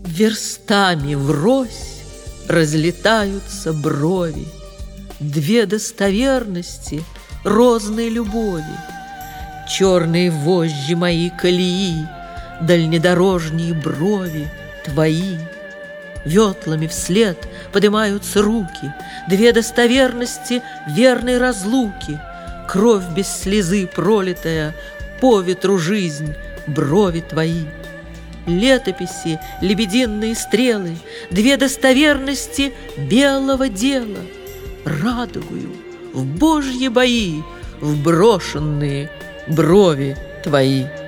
Верстами врозь разлетаются брови, две достоверности розной любови. Черные вожжи мои колеи, дальнедорожние брови твои. Ветлами вслед поднимаются руки, две достоверности верной разлуки. Кровь без слезы пролитая, по ветру жизнь, брови твои. Летописи, лебединые стрелы, две достоверности белого дела. Радугою в божьи бои вброшенные брови твои.